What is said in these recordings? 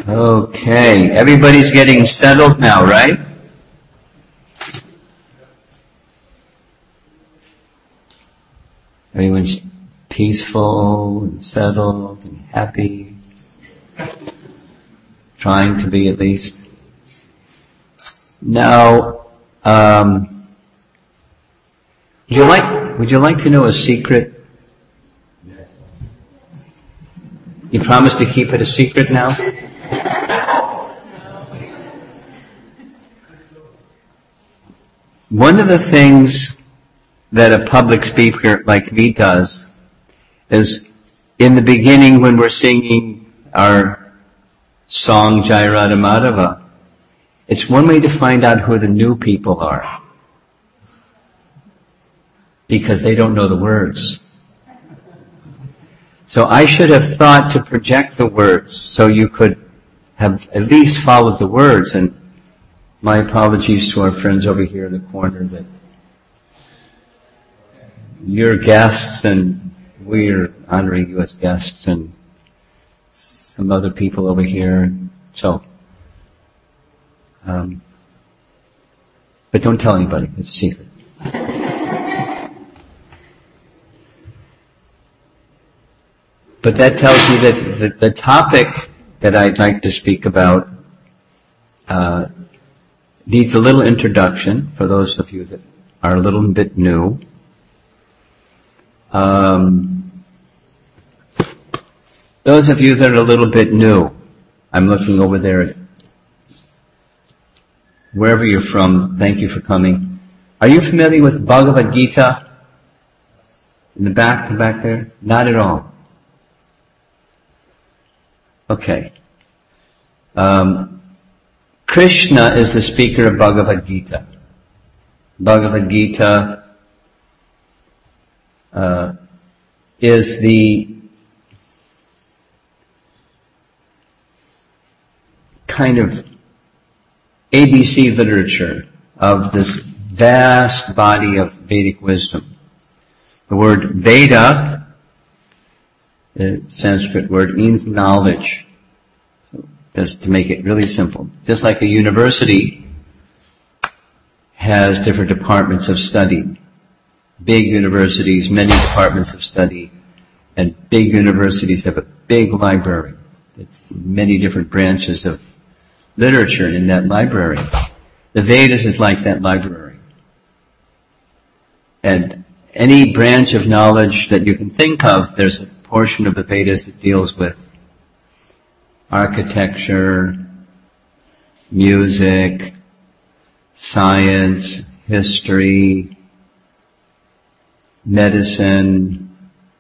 Okay, everybody's getting settled now, right? Everyone's peaceful and settled and happy. Trying to be, at least. Now, would you like to know a secret? You promise to keep it a secret now? One of the things that a public speaker like me does is, in the beginning when we're singing our song Jai Radha Madhava, it's one way to find out who the new people are, because they don't know the words. So I should have thought to project the words so you could have at least followed the words. And my apologies to our friends over here in the corner that you're guests and we're honoring you as guests, and some other people over here. So, but don't tell anybody. It's a secret. But that tells you that the topic that I'd like to speak about needs a little introduction for those of you that are a little bit new. Those of you that are a little bit new, I'm looking over there at wherever you're from. Thank you for coming. Are you familiar with Bhagavad Gita? In the back there? Not at all. Okay. Krishna is the speaker of Bhagavad Gita. Bhagavad Gita is the kind of ABC literature of this vast body of Vedic wisdom. The word Veda, the Sanskrit word, means knowledge. Just to make it really simple. Just like a university has different departments of study. Big universities, many departments of study, and big universities have a big library. It's many different branches of literature in that library. The Vedas is like that library. And any branch of knowledge that you can think of, there's a portion of the Vedas that deals with architecture, music, science, history, medicine,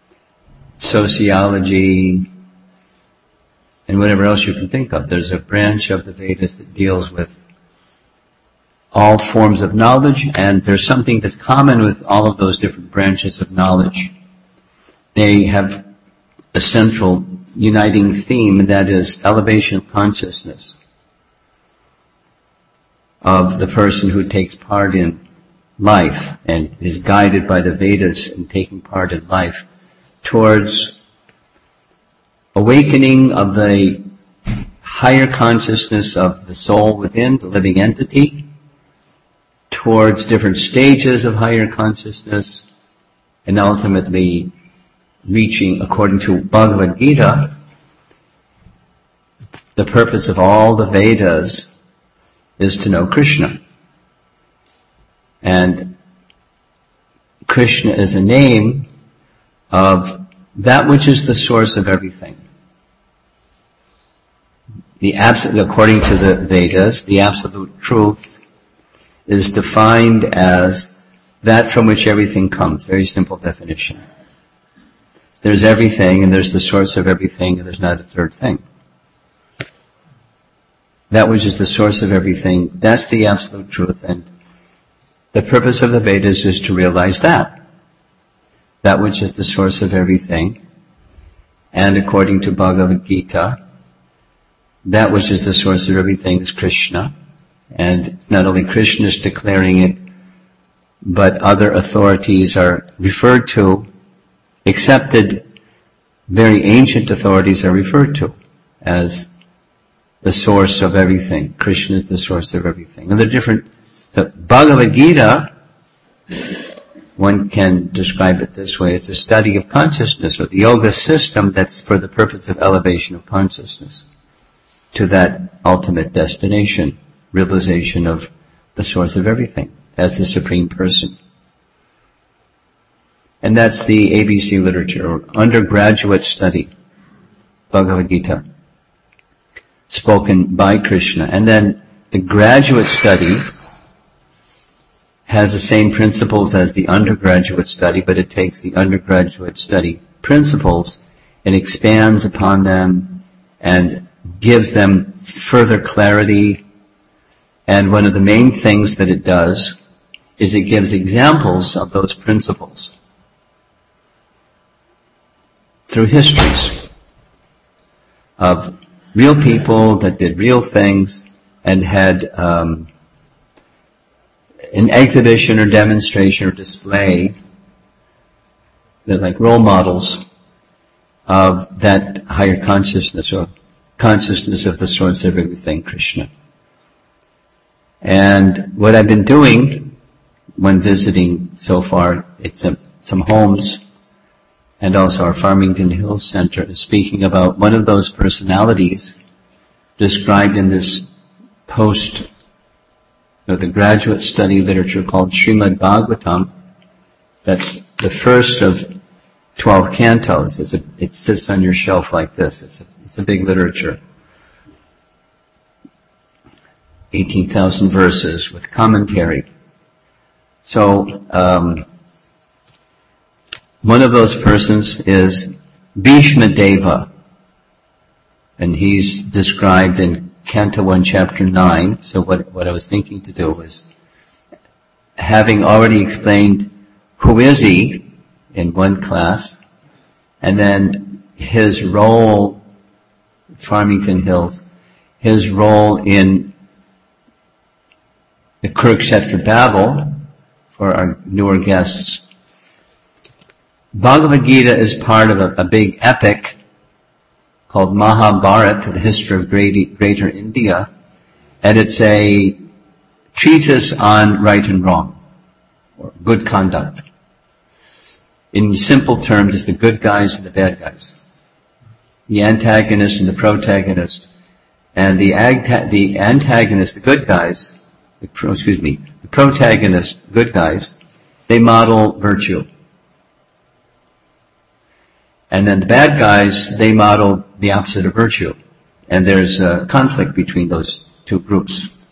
sociology, and whatever else you can think of. There's a branch of the Vedas that deals with all forms of knowledge, and there's something that's common with all of those different branches of knowledge. They have a central uniting theme, and that is elevation of consciousness of the person who takes part in life and is guided by the Vedas in taking part in life towards awakening of the higher consciousness of the soul within, the living entity, towards different stages of higher consciousness, and ultimately reaching, according to Bhagavad Gita, the purpose of all the Vedas is to know Krishna. And Krishna is a name of that which is the source of everything. According to the Vedas, the absolute truth is defined as that from which everything comes. Very simple definition. There's everything, and there's the source of everything, and there's not a third thing. That which is the source of everything, that's the absolute truth, and the purpose of the Vedas is to realize that. That which is the source of everything, and according to Bhagavad Gita, that which is the source of everything is Krishna, and it's not only Krishna is declaring it, but other authorities are referred to, accepted, very ancient authorities are referred to as the source of everything. Krishna is the source of everything. And the Bhagavad Gita, one can describe it this way, it's a study of consciousness, or the yoga system that's for the purpose of elevation of consciousness to that ultimate destination, realization of the source of everything as the Supreme Person. And that's the ABC literature, or undergraduate study, Bhagavad Gita, spoken by Krishna. And then the graduate study has the same principles as the undergraduate study, but it takes the undergraduate study principles and expands upon them and gives them further clarity. And one of the main things that it does is it gives examples of those principles through histories of real people that did real things and had an exhibition or demonstration or display, they're like role models of that higher consciousness, or consciousness of the source of everything, Krishna. And what I've been doing when visiting so far, it's some homes and also our Farmington Hills Center, is speaking about one of those personalities described in this the graduate study literature called Srimad Bhagavatam. That's the first of 12 cantos. It sits on your shelf like this. It's a big literature. 18,000 verses with commentary. So, one of those persons is Bhishma Deva, and he's described in Canto 1, Chapter 9. So what I was thinking to do was, having already explained who is he in one class, and then his role, Farmington Hills, his role in the Kurukshetra battle for our newer guests. Bhagavad Gita is part of a big epic called Mahabharata, the history of greater India, and it's a treatise on right and wrong, or good conduct. In simple terms, it's the good guys and the bad guys, the antagonist and the protagonist. And the antagonist, the good guys, the protagonist, good guys, they model virtue. And then the bad guys, they model the opposite of virtue. And there's a conflict between those two groups.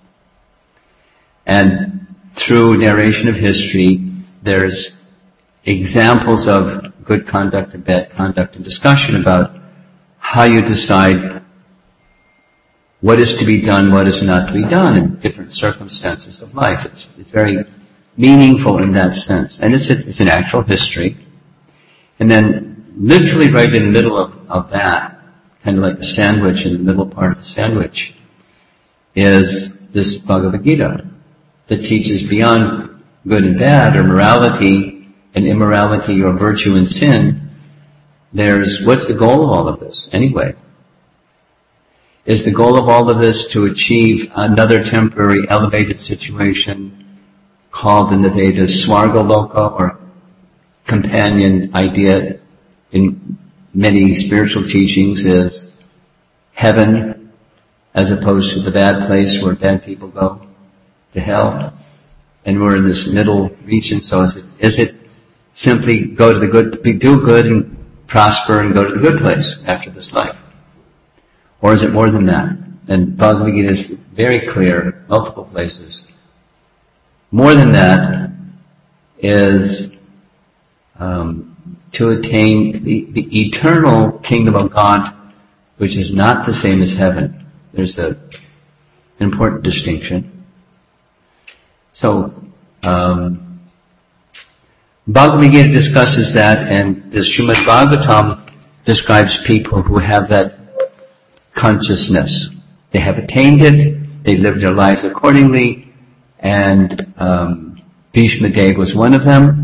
And through narration of history, there's examples of good conduct and bad conduct, and discussion about how you decide what is to be done, what is not to be done in different circumstances of life. It's very meaningful in that sense. And it's an actual history. And then literally right in the middle of that, kind of like the sandwich, in the middle part of the sandwich, is this Bhagavad Gita that teaches beyond good and bad, or morality and immorality, or virtue and sin. There's, what's the goal of all of this anyway? Is the goal of all of this to achieve another temporary elevated situation called in the Vedas Swargaloka, or companion idea in many spiritual teachings is heaven, as opposed to the bad place where bad people go, to hell. And we're in this middle region. So is it simply go to the good, do good and prosper and go to the good place after this life? Or is it more than that? And Bhagavad Gita is very clear, multiple places. More than that is to attain the eternal kingdom of God, which is not the same as heaven. There's an important distinction. So, Bhagavad Gita discusses that, and the Srimad Bhagavatam describes people who have that consciousness. They have attained it, they live their lives accordingly, and Bhishma Deva was one of them.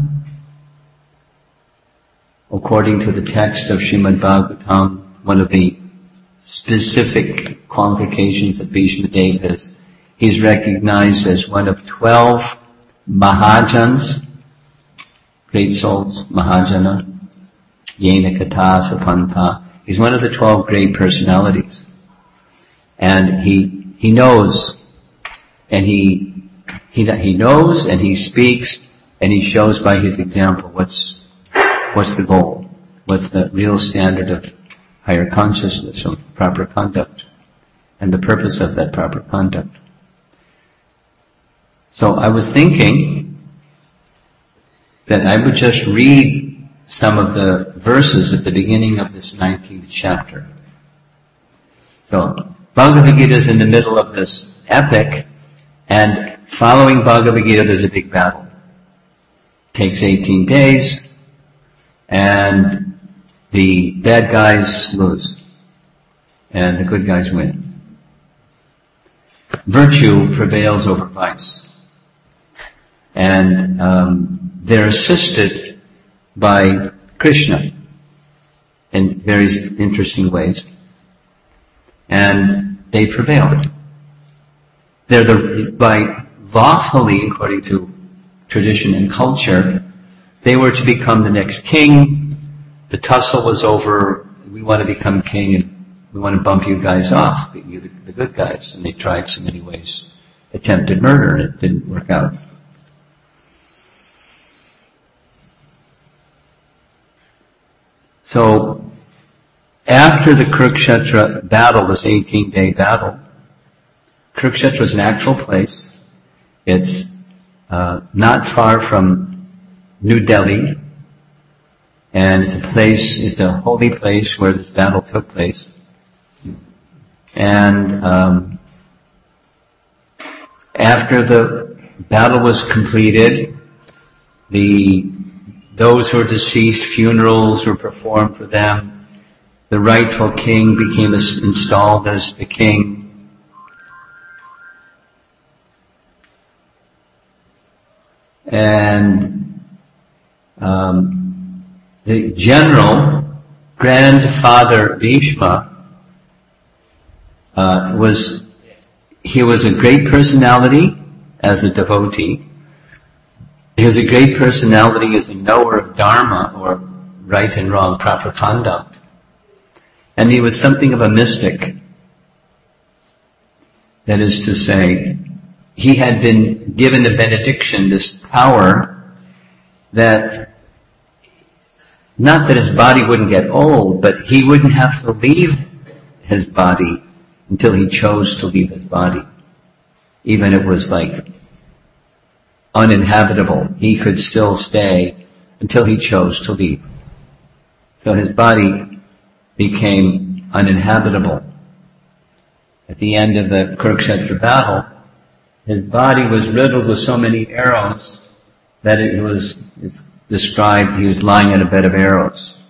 According to the text of Srimad Bhagavatam, one of the specific qualifications of Bhishma Deva is he's recognized as one of 12 Mahajans, great souls, Mahajana, Yena Kata Sapanta. He's one of the 12 great personalities. And he knows, and he knows, and he speaks, and he shows by his example what's the goal, what's the real standard of higher consciousness, of proper conduct, and the purpose of that proper conduct. So I was thinking that I would just read some of the verses at the beginning of this 19th chapter. So Bhagavad Gita is in the middle of this epic, and following Bhagavad Gita there's a big battle. It takes 18 days, and the bad guys lose, and the good guys win. Virtue prevails over vice. And they're assisted by Krishna in various interesting ways. And they prevail. By lawfully, according to tradition and culture, they were to become the next king. The tussle was over. We want to become king, and we want to bump you guys off, you the good guys. And they tried so many ways, attempted murder, and it didn't work out. So, after the Kurukshetra battle, this 18-day battle, Kurukshetra is an actual place. It's not far from New Delhi, and it's a holy place where this battle took place. And after the battle was completed, those who were deceased, funerals were performed for them. The rightful king became installed as the king. And the general, grandfather Bhishma, he was a great personality as a devotee. He was a great personality as a knower of Dharma, or right and wrong, proper conduct. And he was something of a mystic. That is to say, he had been given a benediction, this power, that not that his body wouldn't get old, but he wouldn't have to leave his body until he chose to leave his body. Even it was like uninhabitable, he could still stay until he chose to leave. So his body became uninhabitable. At the end of the Kurukshetra battle, his body was riddled with so many arrows that it's described he was lying on a bed of arrows.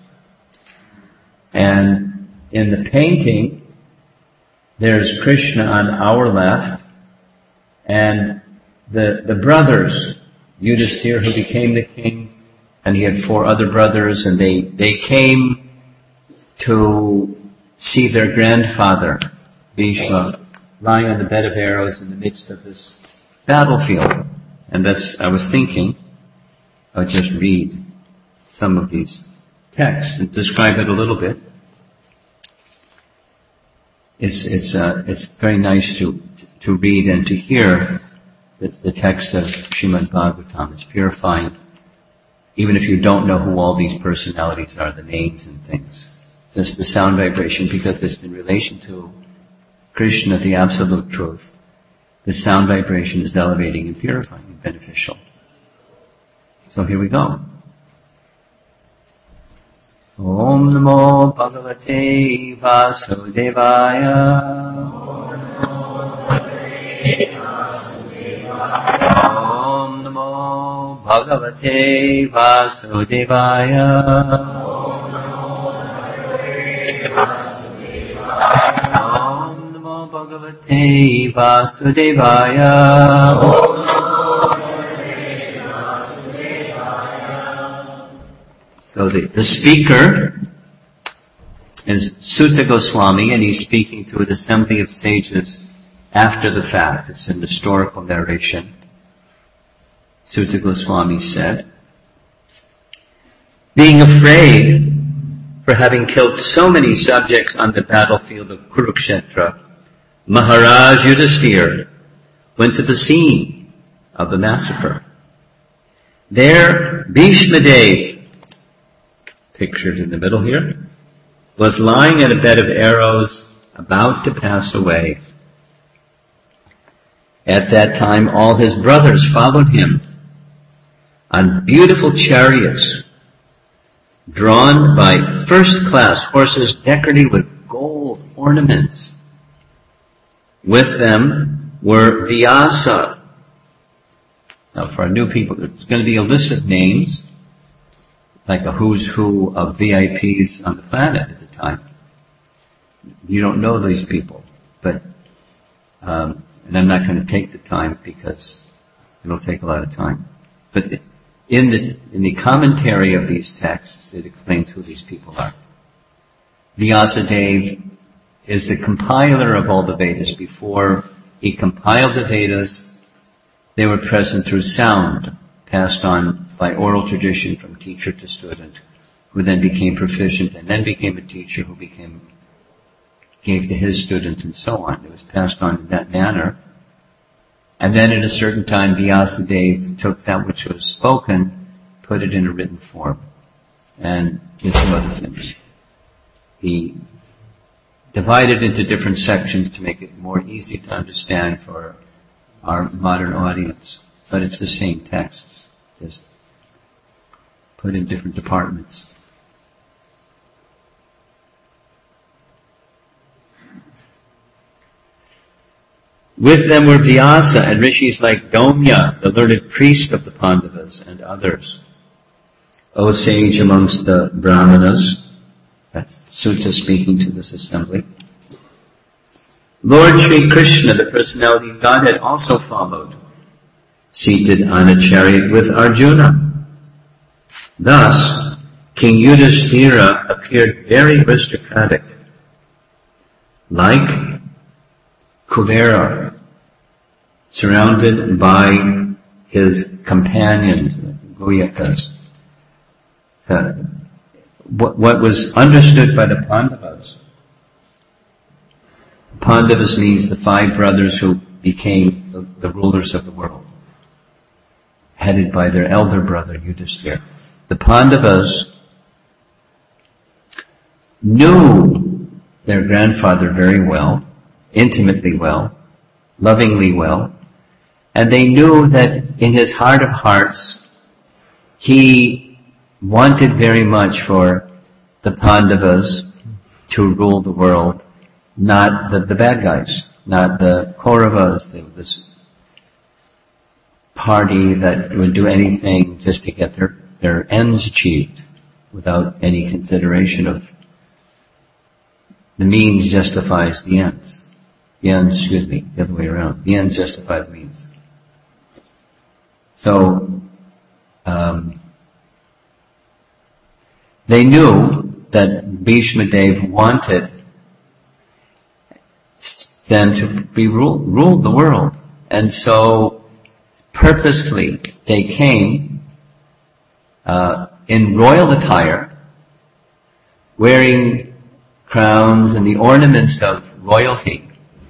And in the painting, there's Krishna on our left, and the brothers, Yudhisthira, who became the king, and he had 4 other brothers, and they came to see their grandfather, Bhishma, lying on the bed of arrows in the midst of this battlefield. And I was thinking, I'll just read some of these texts and describe it a little bit. It's very nice to read and to hear the text of Srimad Bhagavatam. It's purifying, even if you don't know who all these personalities are, the names and things. Just the sound vibration, because it's in relation to Krishna, the absolute truth. The sound vibration is elevating and purifying and beneficial. So here we go. Om Namo Bhagavate Vasudevaya. Om Namo Bhagavate Vasudevaya. Om Namo Bhagavate Vasudevaya. So the speaker is Sutta Goswami, and he's speaking to an assembly of sages after the fact. It's an historical narration. Sutta Goswami said, being afraid for having killed so many subjects on the battlefield of Kurukshetra, Maharaj Yudhisthira went to the scene of the massacre. There, Bhishma Dev, pictured in the middle here, was lying in a bed of arrows about to pass away. At that time, all his brothers followed him on beautiful chariots drawn by first-class horses decorated with gold ornaments. With them were Vyasa. Now, for our new people, it's going to be a list of names, like a who's who of VIPs on the planet at the time. You don't know these people, but and I'm not going to take the time because it'll take a lot of time. But in the commentary of these texts, it explains who these people are. Vyasadeva is the compiler of all the Vedas. Before he compiled the Vedas, they were present through sound, passed on by oral tradition from teacher to student, who then became proficient and then became a teacher who gave to his students and so on. It was passed on in that manner. And then at a certain time, Vyasadeva took that which was spoken, put it in a written form, and did some other things. He divided into different sections to make it more easy to understand for our modern audience. But it's the same texts, just put in different departments. With them were Vyasa and rishis like Domya, the learned priest of the Pandavas, and others. O sage amongst the Brahmanas, that's Sutta speaking to this assembly. Lord Sri Krishna, the personality of Godhead, also followed, seated on a chariot with Arjuna. Thus, King Yudhisthira appeared very aristocratic, like Kuvera, surrounded by his companions, the Goyakas. So, what was understood by the Pandavas, Pandavas means the 5 brothers who became the rulers of the world, headed by their elder brother Yudhisthira. The Pandavas knew their grandfather very well, intimately well, lovingly well, and they knew that in his heart of hearts, he wanted very much for the Pandavas to rule the world, not the bad guys, not the Kauravas, this party that would do anything just to get their ends achieved without any consideration of the means justifies the ends. The other way around. The ends justify the means. So, they knew that Bhishma Dev wanted them to be rule the world. And so, purposefully, they came in royal attire, wearing crowns and the ornaments of royalty,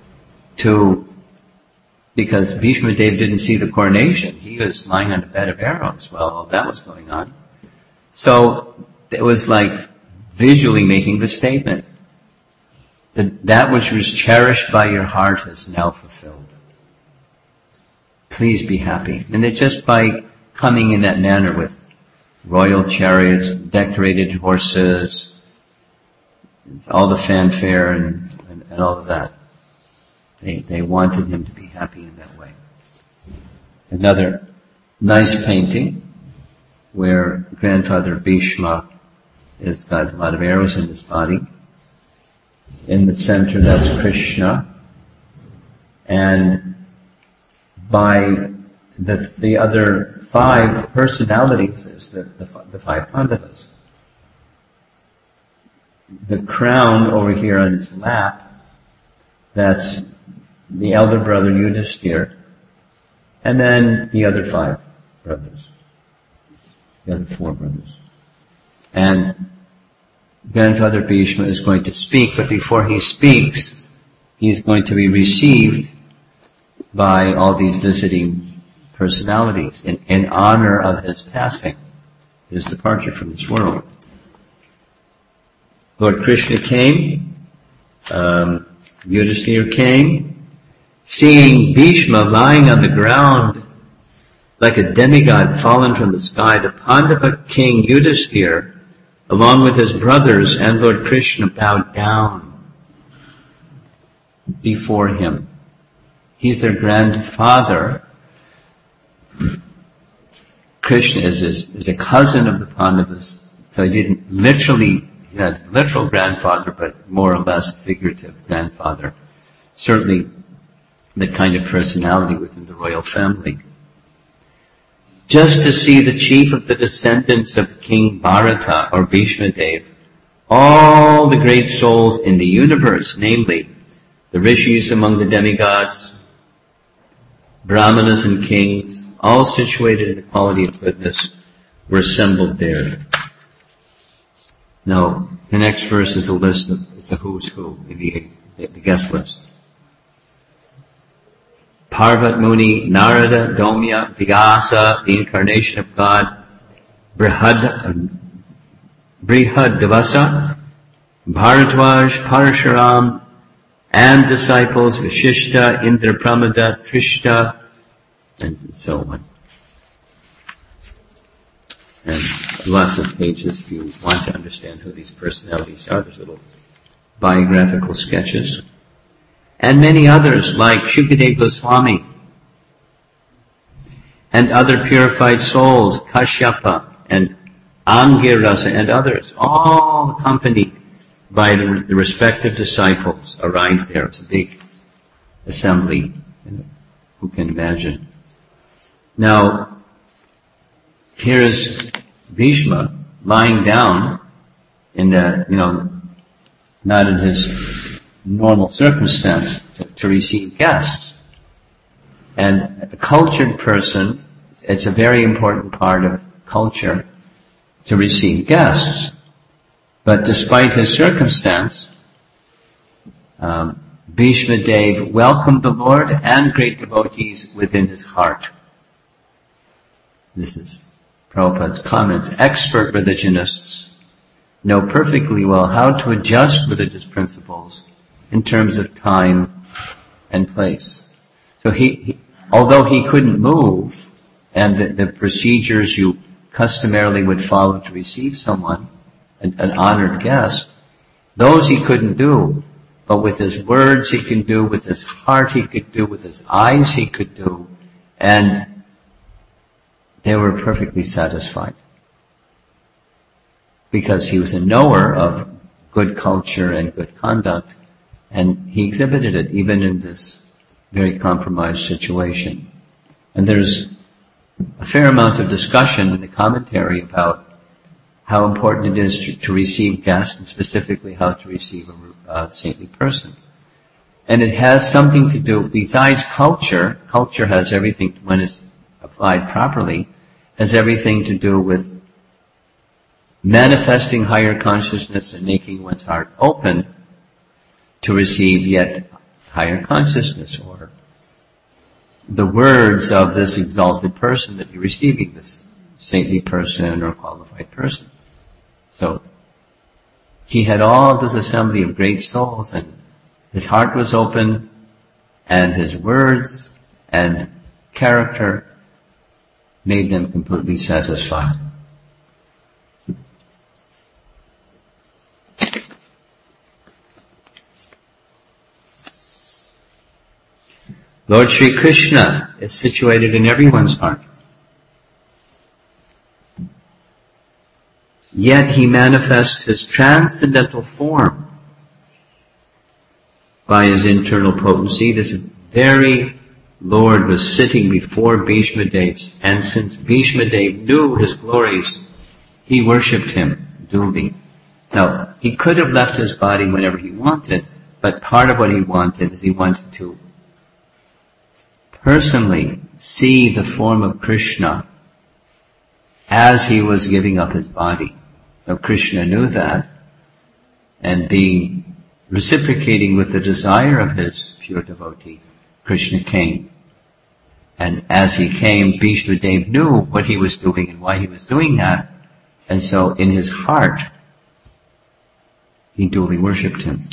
because Bhishma Dev didn't see the coronation. He was lying on a bed of arrows while all that was going on. So it was like visually making the statement that which was cherished by your heart is now fulfilled. Please be happy. And it just by coming in that manner with royal chariots, decorated horses, all the fanfare and all of that. They wanted him to be happy in that way. Another nice painting where grandfather Bhishma has got a lot of arrows in his body. In the center, that's Krishna. And by the other 5 personalities is the 5 Pandavas. the crown over here on his lap, that's the elder brother Yudhishthira, and then the other 5 brothers, the other 4 brothers. And Grandfather Bhishma is going to speak, but before he speaks, he's going to be received by all these visiting personalities in honor of his passing, his departure from this world. Lord Krishna came, Yudhishthira came, seeing Bhishma lying on the ground like a demigod fallen from the sky. The Pandava king Yudhishthira, along with his brothers and Lord Krishna, bowed down before him. He's their grandfather. Krishna is a cousin of the Pandavas, so he didn't literally, he had a literal grandfather, but more or less figurative grandfather. Certainly the kind of personality within the royal family. Just to see the chief of the descendants of King Bharata, or Bhishma Dev, all the great souls in the universe, namely the rishis among the demigods, brahmanas and kings, all situated in the quality of goodness, were assembled there. Now, the next verse is a list of, it's a who's who, the guest list. Parvat Muni, Narada, Domya, Vyasa, the incarnation of God, Brihadvasa, Bharadwaj, Parashuram, and disciples, Vishishta, Indrapramada, Trishta, and so on. And lots of pages if you want to understand who these personalities are. There's little biographical sketches. And many others like Shukadeva Goswami and other purified souls, Kashyapa and Angirasa and others, all accompanied by the respective disciples, arrived there. It's a big assembly. Who can imagine? Now, here's Bhishma lying down in the, not in his normal circumstance to receive guests. And a cultured person, it's a very important part of culture to receive guests. But despite his circumstance, Bhishma Dev welcomed the Lord and great devotees within his heart. This is Prabhupada's comments. Expert religionists know perfectly well how to adjust religious principles in terms of time and place. So although he couldn't move, and the procedures you customarily would follow to receive someone, an honored guest, those he couldn't do. But with his words he can do, with his heart he could do, with his eyes he could do, and they were perfectly satisfied. Because he was a knower of good culture and good conduct, and he exhibited it even in this very compromised situation. And there's a fair amount of discussion in the commentary about how important it is to receive guests, and specifically how to receive a saintly person. And it has something to do, besides culture has everything, when it's applied properly, has everything to do with manifesting higher consciousness and making one's heart open to receive yet higher consciousness, or the words of this exalted person that you're receiving, this saintly person or qualified person. So he had all this assembly of great souls, and his heart was open, and his words and character made them completely satisfied. Lord Sri Krishna is situated in everyone's heart. Yet he manifests his transcendental form by his internal potency. This very Lord was sitting before Bhishma Dev, and since Bhishma Dev knew his glories, he worshipped him duly. Now, he could have left his body whenever he wanted, but part of what he wanted is he wanted to personally see the form of Krishna as he was giving up his body. So Krishna knew that, and being reciprocating with the desire of his pure devotee, Krishna came. And as he came, Bhishma Dev knew what he was doing and why he was doing that, and so in his heart, he duly worshipped him.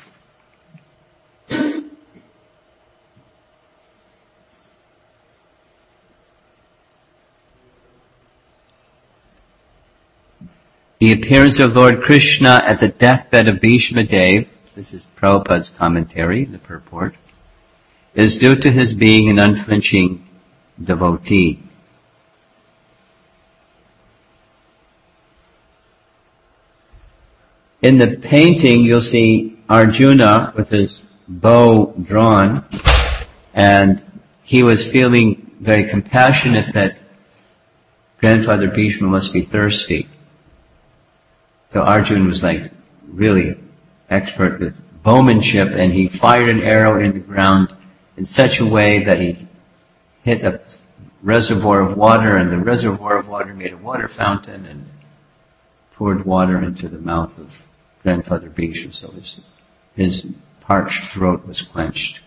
The appearance of Lord Krishna at the deathbed of Bhishma Dev, this is Prabhupada's commentary, the purport, is due to his being an unflinching devotee. In the painting, you'll see Arjuna with his bow drawn, and he was feeling very compassionate that Grandfather Bhishma must be thirsty. So Arjuna was like really expert with bowmanship, and he fired an arrow in the ground in such a way that he hit a reservoir of water, and the reservoir of water made a water fountain and poured water into the mouth of Grandfather Bhishma, so his parched throat was quenched.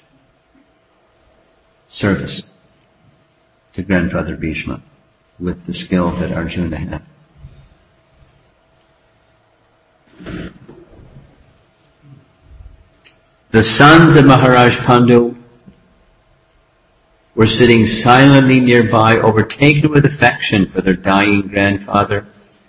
Service to Grandfather Bhishma with the skill that Arjuna had. The sons of Maharaj Pandu were sitting silently nearby, overtaken with affection for their dying grandfather.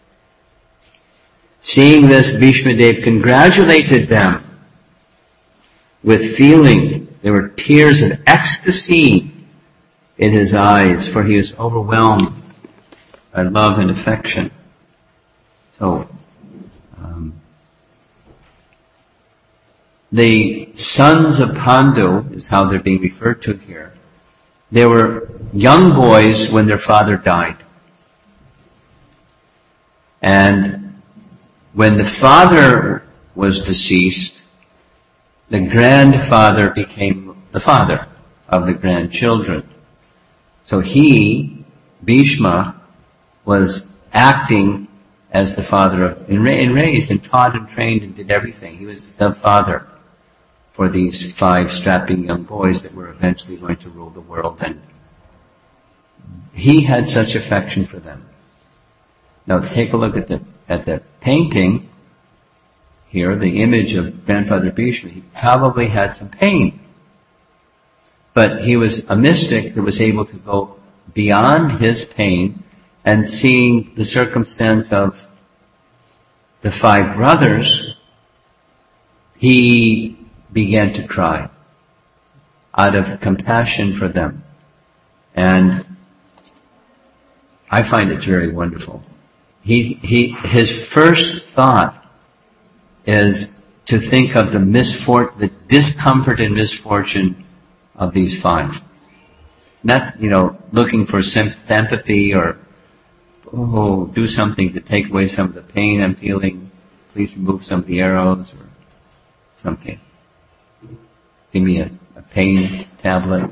Seeing this, Bhishma Dev congratulated them with feeling. There were tears of ecstasy in his eyes, for he was overwhelmed by love and affection. So, the sons of Pandu is how they're being referred to here. They were young boys when their father died. And when the father was deceased, the grandfather became the father of the grandchildren. So he, Bhishma, was acting as the father of, and raised and taught and trained and did everything. He was the father for these 5 strapping young boys that were eventually going to rule the world, and he had such affection for them. Now take a look at the painting here, the image of Grandfather Bhishma. He probably had some pain, but he was a mystic that was able to go beyond his pain, and seeing the circumstance of the 5 brothers, he began to cry out of compassion for them. And I find it very wonderful. His first thought is to think of the discomfort and misfortune of these 5. Not, looking for sympathy or, do something to take away some of the pain I'm feeling. Please remove some of the arrows or something. Give me a pain tablet.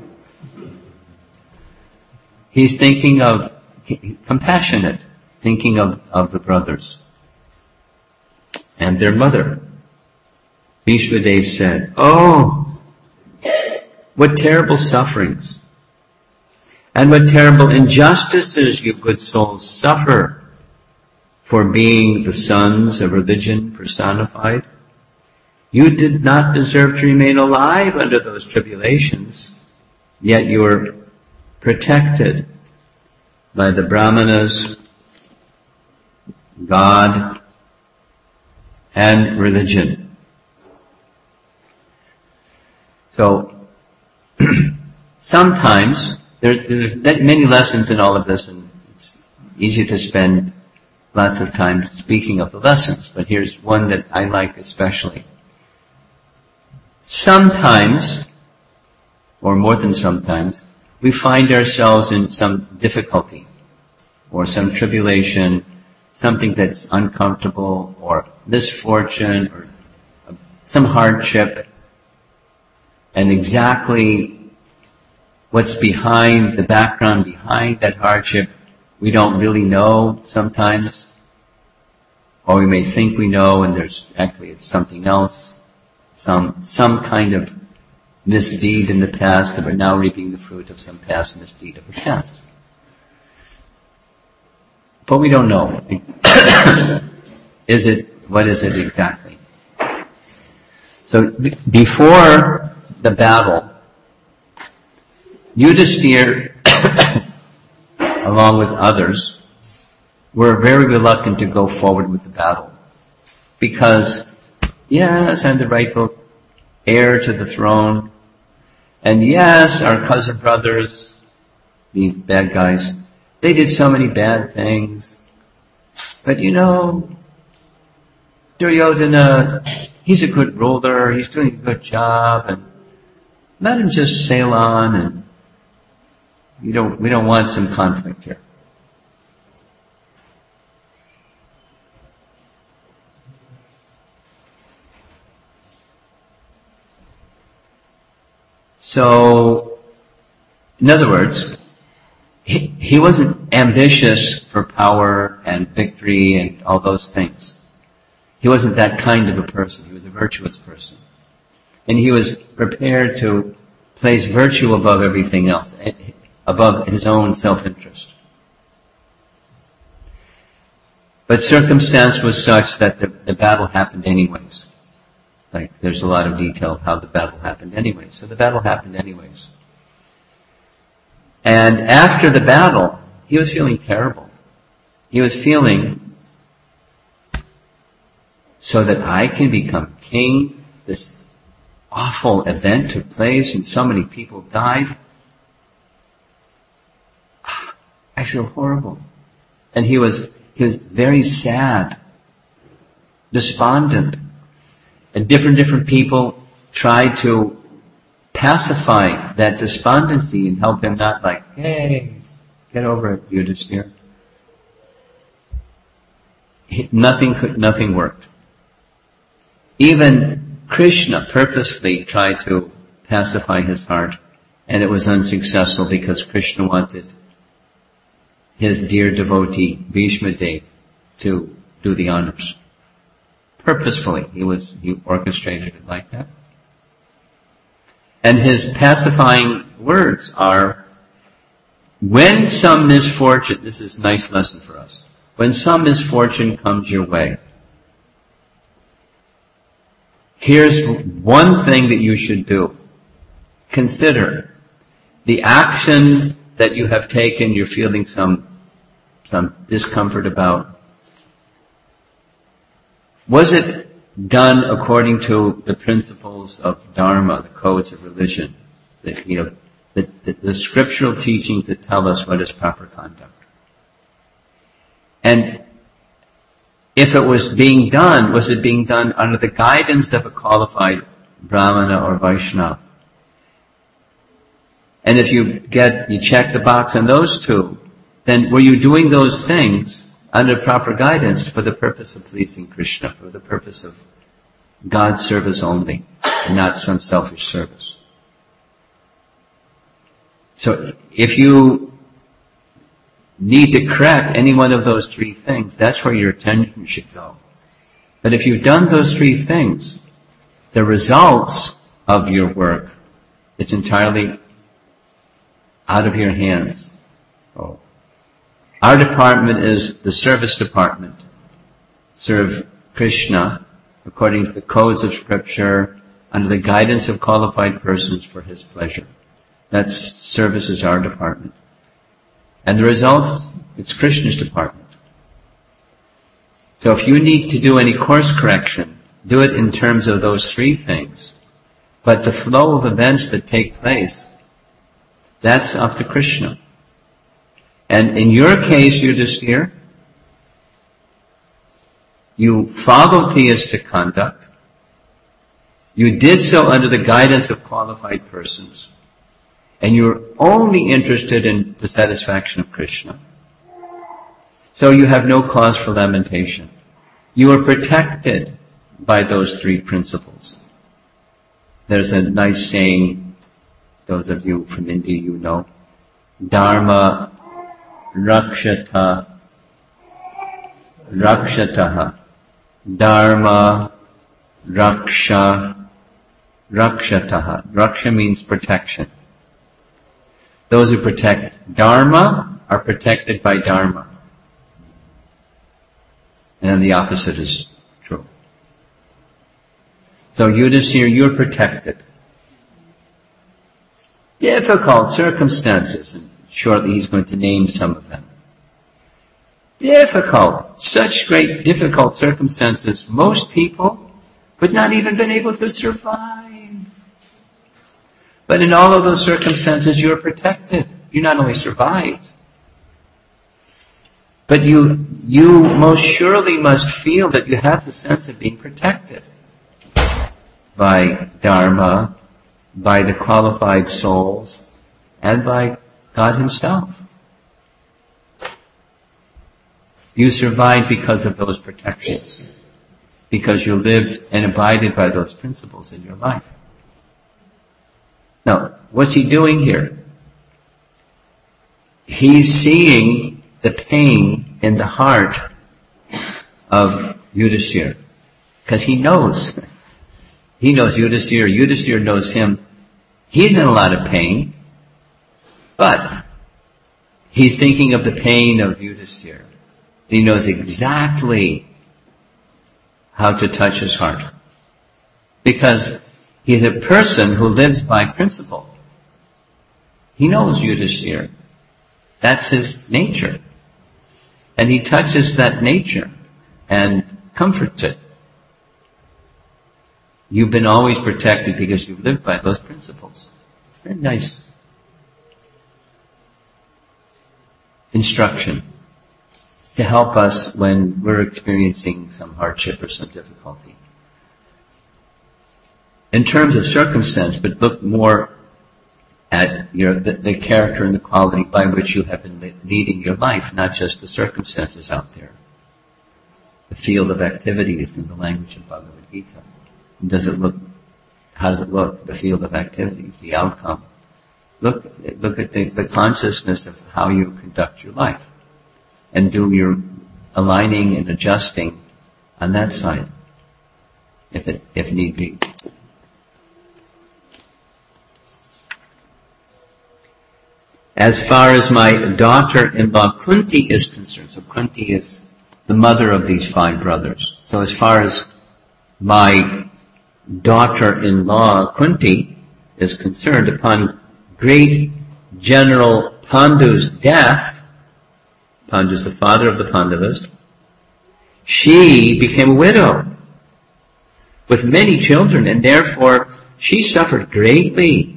He's thinking of compassionate, thinking of the brothers and their mother. Bhishma Dev said, "Oh, what terrible sufferings and what terrible injustices you good souls suffer for being the sons of religion personified. You did not deserve to remain alive under those tribulations, yet you were protected by the Brahmanas, God, and religion." So, sometimes, there are many lessons in all of this, and it's easy to spend lots of time speaking of the lessons, but here's one that I like especially. Sometimes, or more than sometimes, we find ourselves in some difficulty or some tribulation, something that's uncomfortable or misfortune or some hardship, and exactly what's behind, the background behind that hardship, we don't really know sometimes, or we may think we know, and it's something else, some kind of misdeed in the past that we're now reaping the fruit of some past misdeed of the past. But we don't know. What is it exactly? So before the battle, Yudhisthira, along with others, were very reluctant to go forward with the battle. Because, yes, I'm the rightful heir to the throne. And yes, our cousin brothers, these bad guys, they did so many bad things. But Duryodhana, he's a good ruler, he's doing a good job, and let him just sail on, and we don't want some conflict here. So, in other words, he wasn't ambitious for power and victory and all those things. He wasn't that kind of a person. He was a virtuous person. And he was prepared to place virtue above everything else, above his own self-interest. But circumstance was such that the battle happened anyways. Like, there's a lot of detail of how the battle happened anyways. So the battle happened anyways. And after the battle, he was feeling terrible. He was feeling, so that I can become king, this awful event took place and so many people died. I feel horrible. And he was very sad, despondent. And different people tried to pacify that despondency and help him, not like, hey, get over it, Yudhisthira. Nothing worked. Even Krishna purposely tried to pacify his heart, and it was unsuccessful because Krishna wanted his dear devotee, Bhishma Dev, to do the honors. Purposefully, he orchestrated it like that. And his pacifying words are, when some misfortune, this is a nice lesson for us, when some misfortune comes your way, here's one thing that you should do. Consider the action that you have taken, you're feeling some discomfort about. Was it done according to the principles of Dharma, the codes of religion, the scriptural teachings that tell us what is proper conduct? And if it was being done, was it being done under the guidance of a qualified Brahmana or Vaishnava? And if you check the box on those two, then were you doing those things under proper guidance for the purpose of pleasing Krishna, for the purpose of God's service only, and not some selfish service? So if you need to correct any one of those three things, that's where your attention should go. But if you've done those three things, the results of your work, it's entirely out of your hands. Oh. Our department is the service department. Serve Krishna according to the codes of Scripture, under the guidance of qualified persons for His pleasure. That's service is our department. And the results, it's Krishna's department. So if you need to do any course correction, do it in terms of those three things. But the flow of events that take place, that's up to Krishna. And in your case, Yudhisthira, you followed theistic conduct. You did so under the guidance of qualified persons. And you're only interested in the satisfaction of Krishna. So you have no cause for lamentation. You are protected by those three principles. There's a nice saying, those of you from India, you know, Dharma Rakshata Rakshataha. Dharma Raksha Rakshataha. Raksha means protection. Those who protect Dharma are protected by Dharma. And then the opposite is true. So Yudhisthira, you're protected. Difficult circumstances, and shortly he's going to name some of them. Difficult, such great difficult circumstances, most people would not even been able to survive. But in all of those circumstances, you're protected. You not only survived, but you most surely must feel that you have the sense of being protected by Dharma, by the qualified souls, and by God Himself. You survived because of those protections, because you lived and abided by those principles in your life. Now, what's he doing here? He's seeing the pain in the heart of Yudhisthira, because he knows. He knows Yudhisthira. Yudhisthira knows him. He's in a lot of pain, but he's thinking of the pain of Yudhisthira. He knows exactly how to touch his heart, because he's a person who lives by principle. He knows Yudhisthira. That's his nature. And he touches that nature and comforts it. You've been always protected because you live by those principles. It's very nice instruction to help us when we're experiencing some hardship or some difficulty. In terms of circumstance, but look more at the character and the quality by which you have been leading your life, not just the circumstances out there. The field of activities in the language of Bhagavad Gita. How does it look? The field of activities, the outcome. Look at the consciousness of how you conduct your life, and do your aligning and adjusting on that side, if need be. As far as my daughter-in-law Kunti is concerned, so Kunti is the mother of these 5 brothers. So as far as my daughter-in-law Kunti is concerned, upon great General Pandu's death, Pandu's the father of the Pandavas, she became a widow with many children, and therefore she suffered greatly.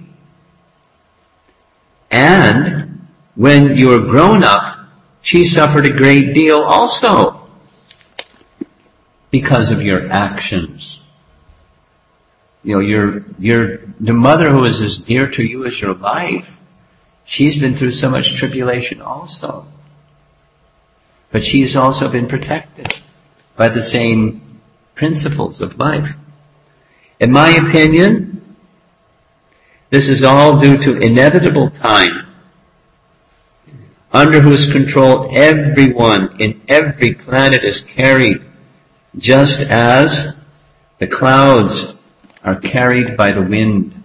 And when you were grown up, she suffered a great deal also because of your actions. You know, the mother who is as dear to you as your life, she's been through so much tribulation also. But she's also been protected by the same principles of life. In my opinion, this is all due to inevitable time, under whose control everyone in every planet is carried, just as the clouds are carried by the wind.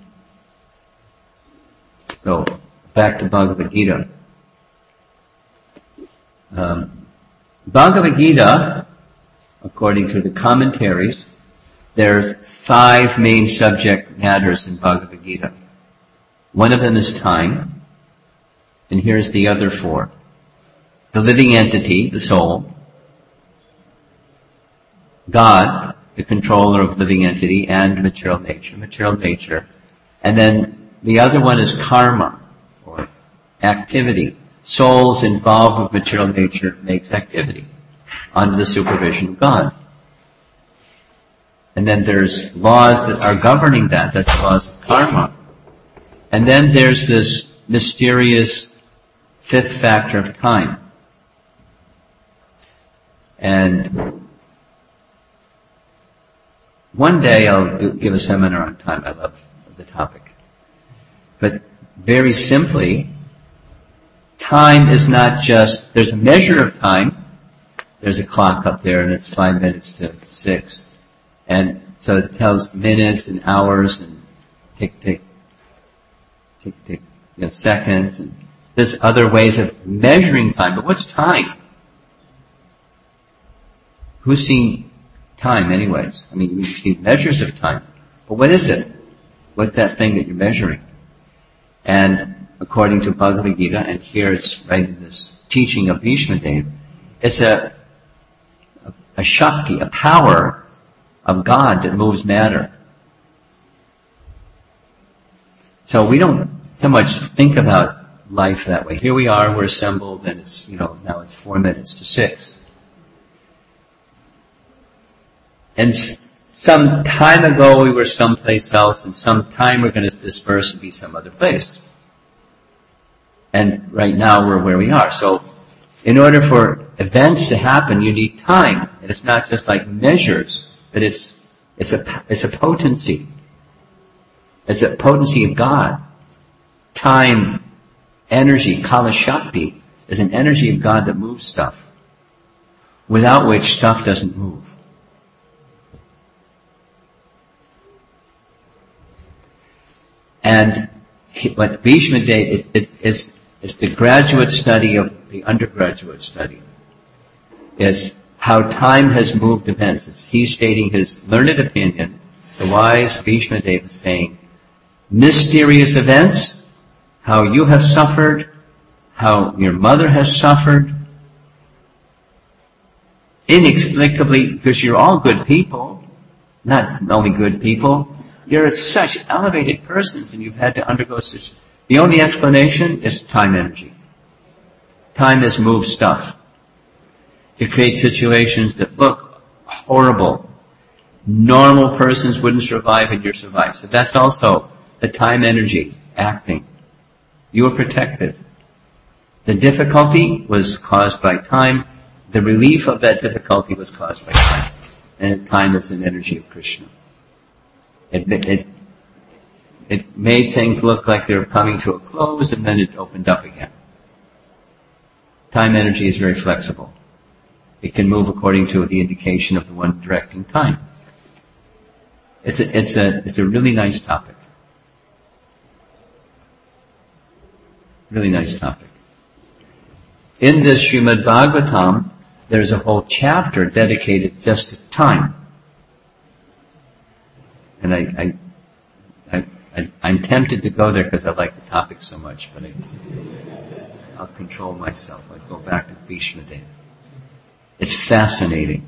So, back to Bhagavad Gita. Bhagavad Gita, according to the commentaries, there's 5 main subject matters in Bhagavad Gita. One of them is time, and here's the other 4. The living entity, the soul, God, the controller of living entity, and material nature. And then the other one is karma, or activity. Souls involved with material nature makes activity under the supervision of God. And then there's laws that are governing that. That's laws of karma. And then there's this mysterious 5th factor of time. And One day I'll give a seminar on time. I love the topic. But very simply, time is not just, there's a measure of time. There's a clock up there and it's 5 minutes to 6. And so it tells minutes and hours and tick, tick, tick, tick, seconds. And there's other ways of measuring time. But what's time? Who's seen time anyways? I mean, you've seen measures of time. But what is it? What's that thing that you're measuring? And according to Bhagavad Gita, and here it's right in this teaching of Bhishma Deva, it's a Shakti, a power of God that moves matter. So we don't so much think about life that way. Here we are, we're assembled, and it's, now it's 4 minutes to 6. And some time ago we were someplace else, and some time we're going to disperse and be some other place. And right now we're where we are. So in order for events to happen, you need time. And it's not just like measures, but it's a potency. It's a potency of God. Time, energy, Kala Shakti, is an energy of God that moves stuff, without which stuff doesn't move. And what Bhishma did, it's the graduate study of the undergraduate study, is how time has moved events. He's stating his learned opinion. The wise Bhishma Deva is saying, mysterious events, how you have suffered, how your mother has suffered, inexplicably, because you're all good people, not only good people, you're such elevated persons and you've had to undergo such... The only explanation is time energy. Time has moved stuff to create situations that look horrible. Normal persons wouldn't survive and you're survived. So that's also the time energy acting. You were protected. The difficulty was caused by time. The relief of that difficulty was caused by time. And time is an energy of Krishna. It made things look like they were coming to a close, and then it opened up again. Time energy is very flexible. It can move according to the indication of the one directing time. It's a really nice topic. Really nice topic. In this Srimad Bhagavatam, there's a whole chapter dedicated just to time. And I'm tempted to go there because I like the topic so much, but I'll control myself. I'll go back to Bhishma Deva. It's fascinating.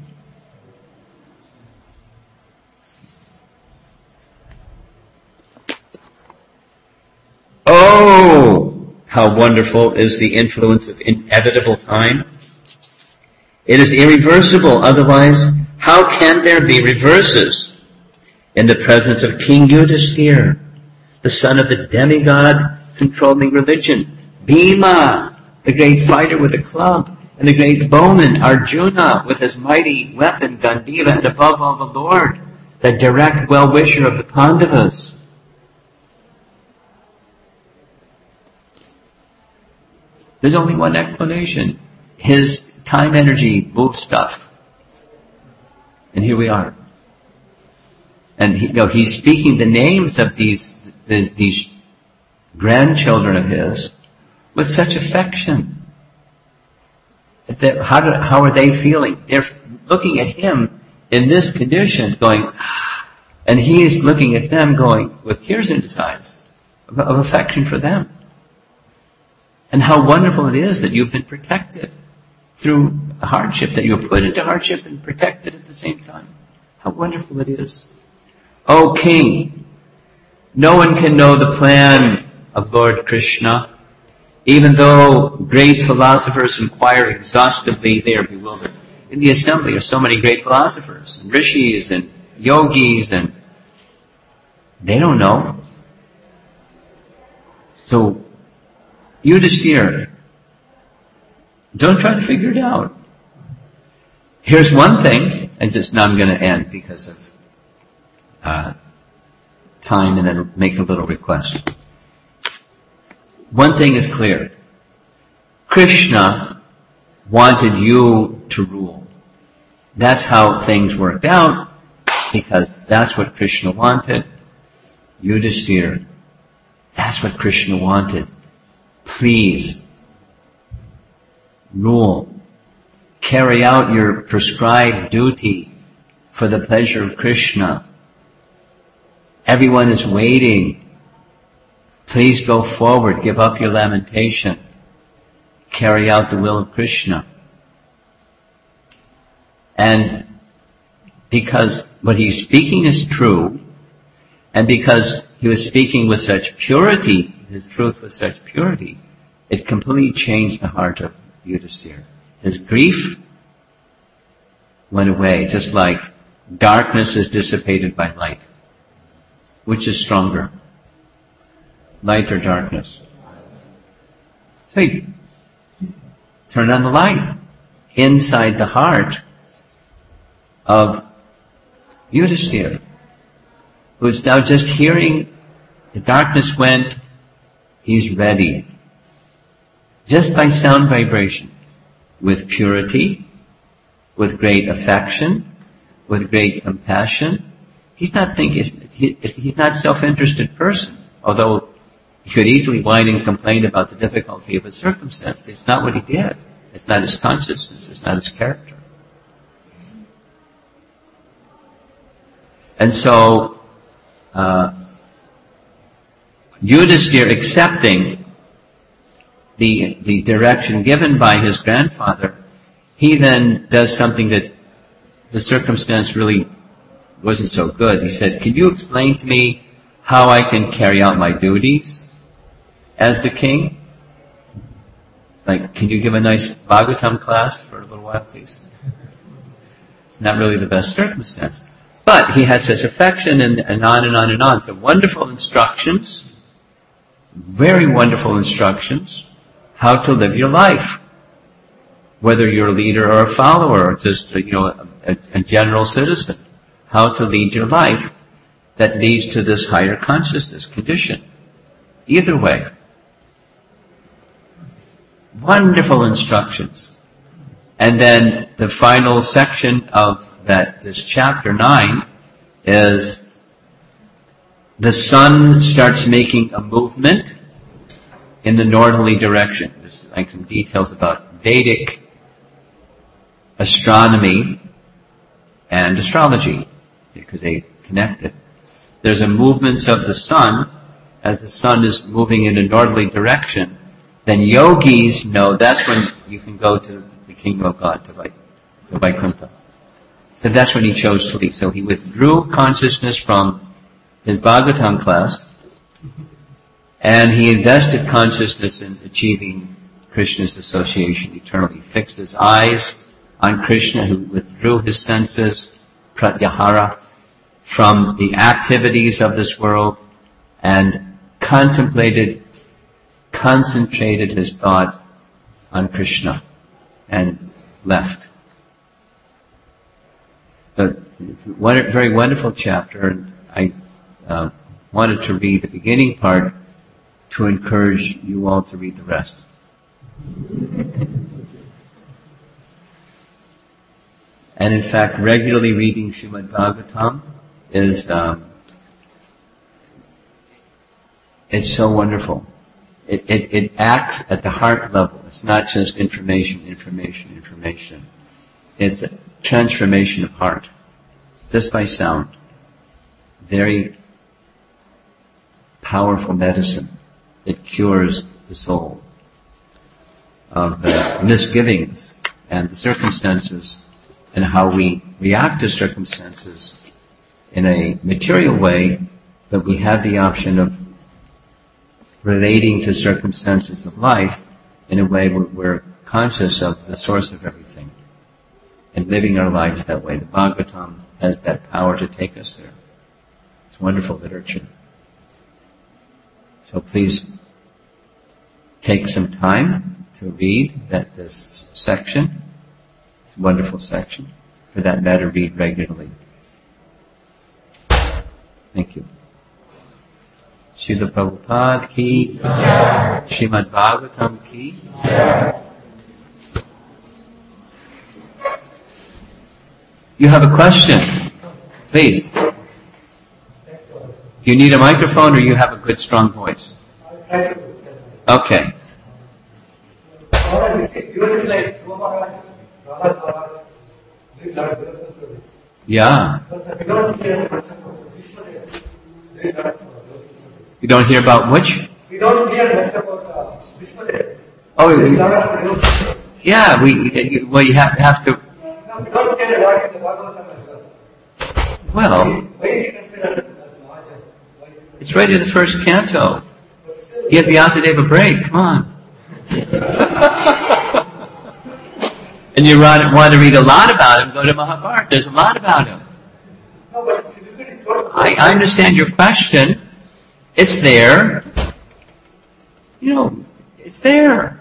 Oh, how wonderful is the influence of inevitable time. It is irreversible, otherwise how can there be reverses? In the presence of King Yudhisthira, the son of the demigod controlling religion, Bhima, the great fighter with a club, and the great bowman, Arjuna, with his mighty weapon, Gandiva, and above all the Lord, the direct well-wisher of the Pandavas. There's only one explanation. His time energy moves stuff. And here we are. And he's speaking the names of these grandchildren of his with such affection. How are they feeling? They're looking at him in this condition going, and he's looking at them going with tears in his eyes of affection for them. And how wonderful it is that you've been protected through hardship, that you were put into hardship and protected at the same time. How wonderful it is. O King, no one can know the plan of Lord Krishna. Even though great philosophers inquire exhaustively, they are bewildered. In the assembly are so many great philosophers, and rishis, and yogis, and they don't know. So, Yudhisthira, don't try to figure it out. Here's one thing, and just now I'm going to end because of time and then make a little request. One thing is clear. Krishna wanted you to rule. That's how things worked out, because that's what Krishna wanted. Yudhishthira, that's what Krishna wanted. Please, rule. Carry out your prescribed duty for the pleasure of Krishna. Everyone is waiting. Please go forward. Give up your lamentation. Carry out the will of Krishna. And because what he's speaking is true, and because he was speaking with such purity, his truth with such purity, it completely changed the heart of Yudhishthira. His grief went away, just like darkness is dissipated by light. Which is stronger? Light or darkness? So he turned on the light inside the heart of Yudhishthira, who is now just hearing the darkness went, he's ready. Just by sound vibration, with purity, with great affection, with great compassion. He's not he's not a self-interested person, although he could easily whine and complain about the difficulty of his circumstance. It's not what he did. It's not his consciousness. It's not his character. And so, Yudhishthira, accepting the direction given by his grandfather, he then does something that the circumstance really wasn't so good. He said, "Can you explain to me how I can carry out my duties as the king? Like, can you give a nice Bhagavatam class for a little while, please?" It's not really the best circumstance. But he had such affection and on and on and on. So wonderful instructions, very wonderful instructions, how to live your life. Whether you're a leader or a follower or just a general citizen. How to lead your life that leads to this higher consciousness condition. Either way. Wonderful instructions. And then the final section of this chapter 9 is the sun starts making a movement in the northerly direction. There's like some details about Vedic astronomy and astrology, because they connect it. There's a movement of the sun, as the sun is moving in a northerly direction, then yogis know that's when you can go to the kingdom of God, to Vaikuntha. So that's when he chose to leave. So he withdrew consciousness from his Bhagavatam class, and he invested consciousness in achieving Krishna's association eternally. He fixed his eyes on Krishna, who withdrew his senses, pratyahara, from the activities of this world, and concentrated his thought on Krishna, and left. But very wonderful chapter, and I wanted to read the beginning part to encourage you all to read the rest. And in fact, regularly reading Srimad Bhagavatam is it's so wonderful. It acts at the heart level. It's not just information. It's a transformation of heart, just by sound. Very powerful medicine that cures the soul of the misgivings and the circumstances, and how we react to circumstances in a material way, but we have the option of relating to circumstances of life in a way where we're conscious of the source of everything and living our lives that way. The Bhagavatam has that power to take us there. It's wonderful literature. So please take some time to read this section. It's a wonderful section. For that matter, read regularly. Thank you. Srila Prabhupada ki, Srimad Bhagavatam ki. You have a question? Please. You need a microphone or you have a good, strong voice? Okay. Yeah. You don't hear about which? We don't hear much about Vishwadev. Oh, yeah. You have to. No, we don't hear a lot in the Bhagavatam as well. Well, Why is he considered as Mahajan? it's right in the first canto. Give Vyasadeva a break. Come on. And you want to read a lot about him, go to Mahabharata. There's a lot about him. No, but if it is told, I understand your question. It's there. It's there.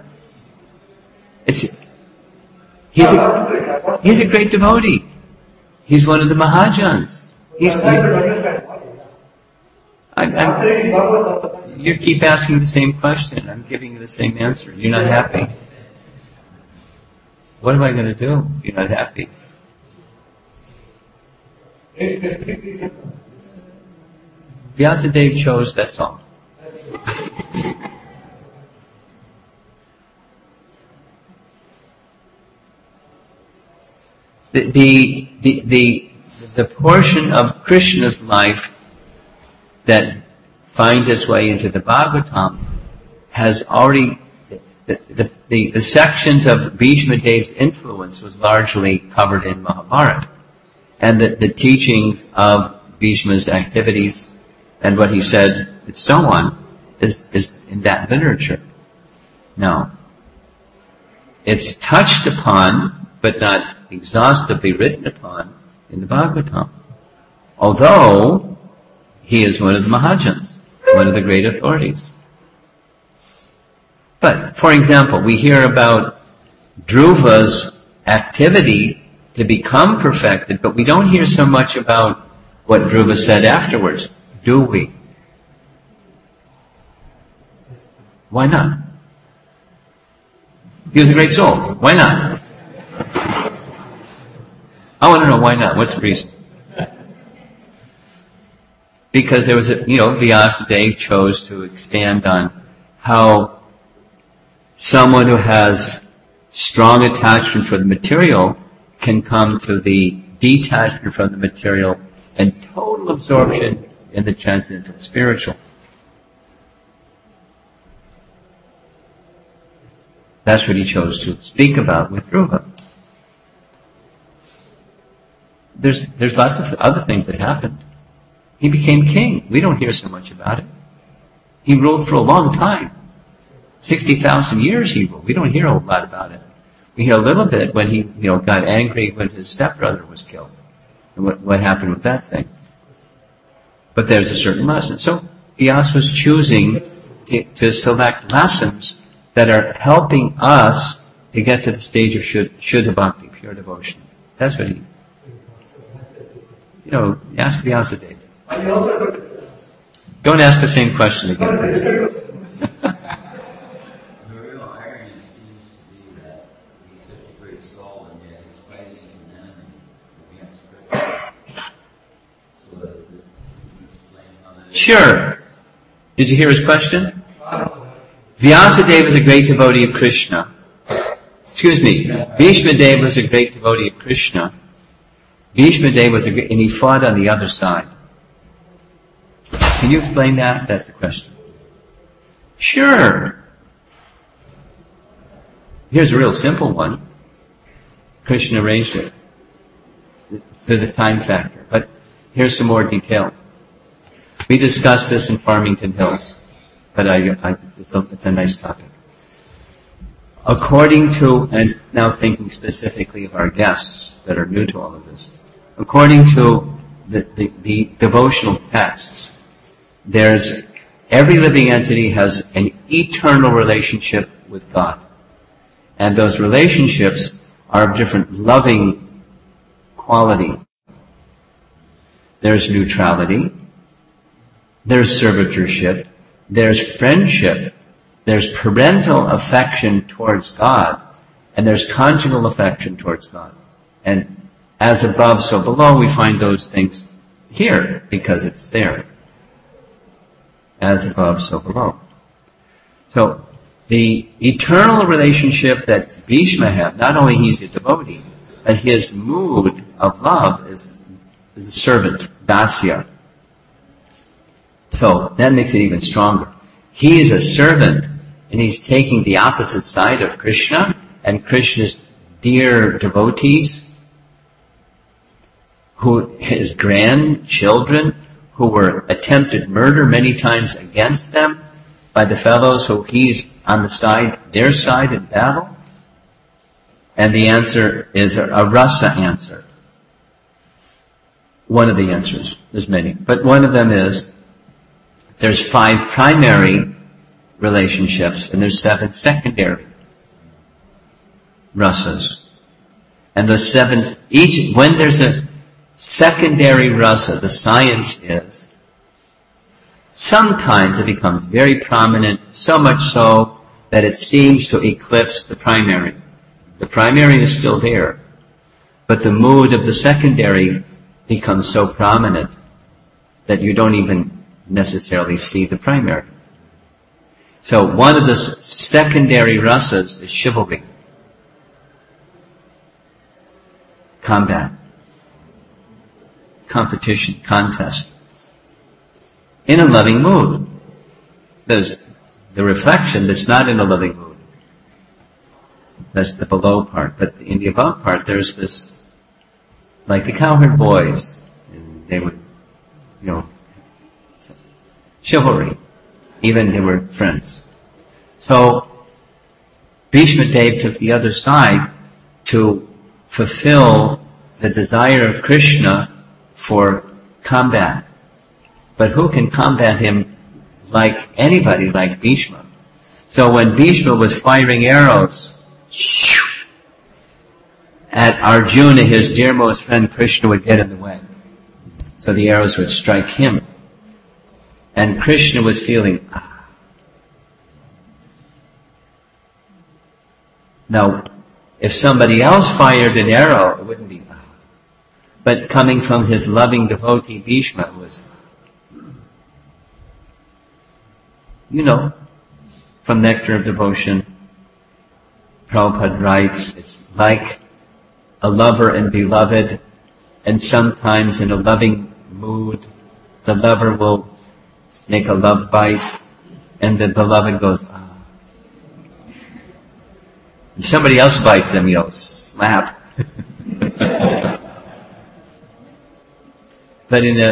He's a great devotee. He's one of the Mahajans. You keep asking the same question. I'm giving you the same answer. You're not happy. What am I going to do if you're not happy? Vyasadeva chose, that's all. The portion of Krishna's life that finds its way into the Bhagavatam has already, the sections of Bhishma Dev's influence was largely covered in Mahabharata. And the teachings of Bhishma's activities and what he said and so on is in that literature. Now, it's touched upon, but not exhaustively written upon in the Bhagavatam. Although he is one of the Mahajans, one of the great authorities. But, for example, we hear about Dhruva's activity to become perfected, but we don't hear so much about what Dhruva said afterwards, do we? Why not? He was a great soul. Why not? I want to know why not. What's the reason? Because there was Vyasadeva chose to expand on how someone who has strong attachment for the material can come to the detachment from the material and total absorption in the transcendental spiritual. That's what he chose to speak about with Dhruva. There's lots of other things that happened. He became king. We don't hear so much about it. He ruled for a long time. 60,000 years he ruled. We don't hear a lot about it. We hear a little bit when he got angry when his stepbrother was killed. And what happened with that thing. But there's a certain lesson. So Vyasa was choosing to select lessons that are helping us to get to the stage of Shuddha Bhakti, pure devotion. That's what he... ask Vyasadeva. Don't ask the same question again, please. The real irony seems to be that he's such a great soul, and yet he's fighting against an enemy against Krishna. So can you explain how that is? Sure. Did you hear his question? Vyasadeva is a great devotee of Krishna. Excuse me. Bhishma Deva was a great devotee of Krishna. Bhishma Deva was and he fought on the other side. Can you explain that? That's the question. Sure. Here's a real simple one. Krishna arranged it for the time factor. But here's some more detail. We discussed this in Farmington Hills, but it's a nice topic. According to, and now thinking specifically of our guests that are new to all of this, according to the devotional texts, every living entity has an eternal relationship with God. And those relationships are of different loving quality. There's neutrality, there's servitorship, there's friendship, there's parental affection towards God, and there's conjugal affection towards God. And as above, so below, we find those things here, because it's there. As above, so below. So, the eternal relationship that Bhishma had, not only he's a devotee, but his mood of love is a servant, dasya. So, that makes it even stronger. He is a servant, and he's taking the opposite side of Krishna, and Krishna's dear devotees, his grandchildren, who were attempted murder many times against them by the fellows who he's on their side in battle. And the answer is a rasa answer. One of the answers, there's many, but one of them is, there's 5 primary relationships, and there's 7 secondary rasas. And the 7, when there's a secondary rasa, the science is, sometimes it becomes very prominent, so much so that it seems to eclipse the primary. The primary is still there, but the mood of the secondary becomes so prominent that you don't even necessarily see the primary. So one of the secondary rasas is chivalry, combat, competition, contest, in a loving mood. There's the reflection that's not in a loving mood. That's the below part. But in the above part, there's this, like the cowherd boys, and they would, chivalry. Even they were friends. So, Bhishma Dev took the other side to fulfill the desire of Krishna for combat. But who can combat him like anybody like Bhishma? So when Bhishma was firing arrows at Arjuna, his dearmost friend, Krishna would get in the way. So the arrows would strike him. And Krishna was feeling, Now, if somebody else fired an arrow, it wouldn't be, But coming from his loving devotee Bhishma, it was, from Nectar of Devotion, Prabhupada writes, it's like a lover and beloved, and sometimes in a loving mood, the lover will make a love bite, and the beloved goes, And somebody else bites them, slap. But in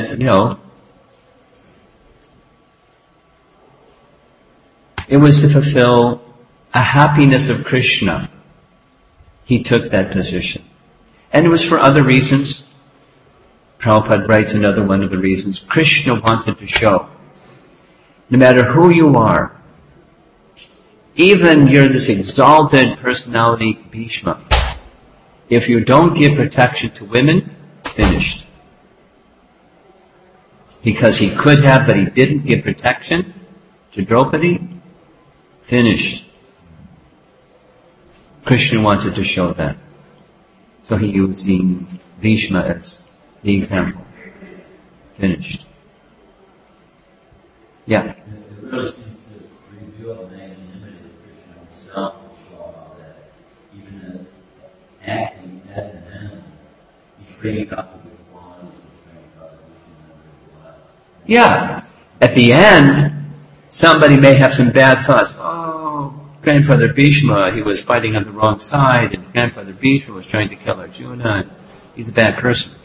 it was to fulfill a happiness of Krishna. He took that position. And it was for other reasons. Prabhupada writes another one of the reasons. Krishna wanted to show, no matter who you are, even you're this exalted personality, Bhishma, if you don't give protection to women, finished. Because he could have, but he didn't give protection to Draupadi, finished. Krishna wanted to show that. So he used Bhishma as the example. Finished. Yeah. It really seems to reveal the magnanimity of Krishna himself and show how that even acting as an animal, he's bringing up the good qualities of Grandfather Vishnu's and lives. Yeah. At the end, somebody may have some bad thoughts. Grandfather Bhishma, he was fighting on the wrong side, and Grandfather Bhishma was trying to kill Arjuna, and he's a bad person.